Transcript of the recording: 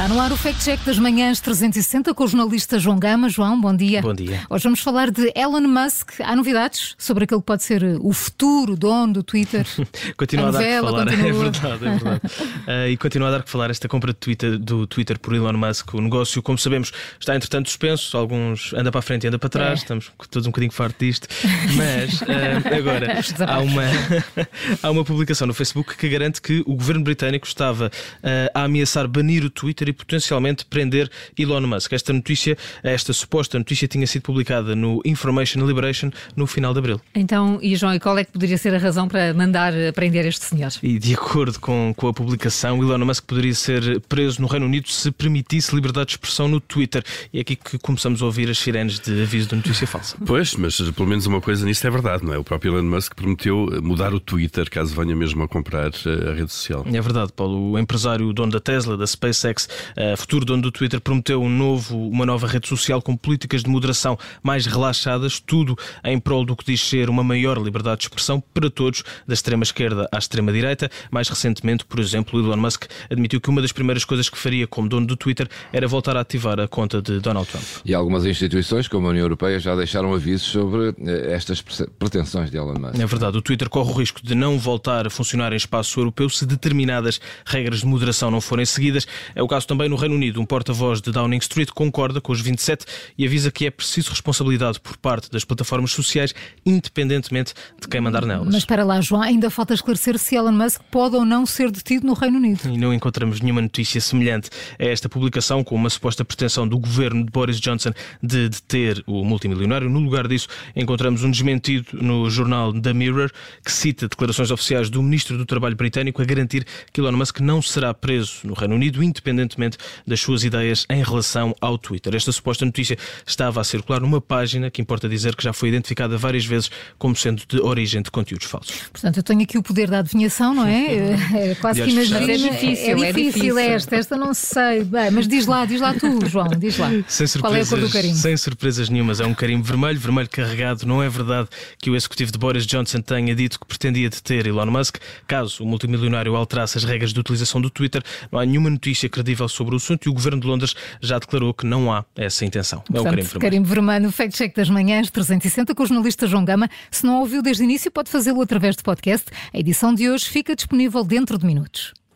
Está no ar o Fact Check das manhãs 360 com o jornalista João Gama. João, bom dia. Bom dia. Hoje vamos falar de Elon Musk. Há novidades sobre aquele que pode ser o futuro dono do Twitter? Continua a dar que falar, é verdade. E continua a dar que falar esta compra do Twitter por Elon Musk. O negócio, como sabemos, está entretanto suspenso. Alguns anda para a frente e anda para trás. Estamos todos um bocadinho fartos disto. Mas agora há uma publicação no Facebook que garante que o governo britânico estava a ameaçar banir o Twitter e potencialmente prender Elon Musk. Esta suposta notícia tinha sido publicada no Information Liberation no final de abril. Então, João, e qual é que poderia ser a razão para mandar prender este senhor? E de acordo com a publicação, Elon Musk poderia ser preso no Reino Unido se permitisse liberdade de expressão no Twitter. E é aqui que começamos a ouvir as sirenes de aviso de notícia falsa. Pois, mas pelo menos uma coisa nisto é verdade, não é? O próprio Elon Musk prometeu mudar o Twitter caso venha mesmo a comprar a rede social. É verdade, Paulo. O empresário, o dono da Tesla, da SpaceX, futuro dono do Twitter, prometeu uma nova rede social com políticas de moderação mais relaxadas, tudo em prol do que diz ser uma maior liberdade de expressão para todos, da extrema-esquerda à extrema-direita. Mais recentemente, por exemplo, Elon Musk admitiu que uma das primeiras coisas que faria como dono do Twitter era voltar a ativar a conta de Donald Trump. E algumas instituições, como a União Europeia, já deixaram avisos sobre estas pretensões de Elon Musk. É verdade, o Twitter corre o risco de não voltar a funcionar em espaço europeu se determinadas regras de moderação não forem seguidas. É o caso também no Reino Unido. Um porta-voz de Downing Street concorda com os 27 e avisa que é preciso responsabilidade por parte das plataformas sociais, independentemente de quem mandar nelas. Mas espera lá, João, ainda falta esclarecer se Elon Musk pode ou não ser detido no Reino Unido. E não encontramos nenhuma notícia semelhante a esta publicação, com uma suposta pretensão do governo de Boris Johnson de deter o multimilionário. No lugar disso, encontramos um desmentido no jornal The Mirror, que cita declarações oficiais do ministro do Trabalho britânico a garantir que Elon Musk não será preso no Reino Unido, independentemente das suas ideias em relação ao Twitter. Esta suposta notícia estava a circular numa página que importa dizer que já foi identificada várias vezes como sendo de origem de conteúdos falsos. Portanto, eu tenho aqui o poder da adivinhação, não é? É quase que imagina. É difícil esta não sei. Bem, mas diz lá tu, João, diz lá. Qual é a cor do carimbo? Sem surpresas nenhumas, é um carimbo vermelho carregado. Não é verdade que o executivo de Boris Johnson tenha dito que pretendia deter Elon Musk. Caso o multimilionário alterasse as regras de utilização do Twitter, não há nenhuma notícia credível sobre o assunto e o governo de Londres já declarou que não há essa intenção. É o carimbo vermelho. O Fact Check das manhãs 360 com o jornalista João Gama. Se não ouviu desde o início, pode fazê-lo através do podcast. A edição de hoje fica disponível dentro de minutos.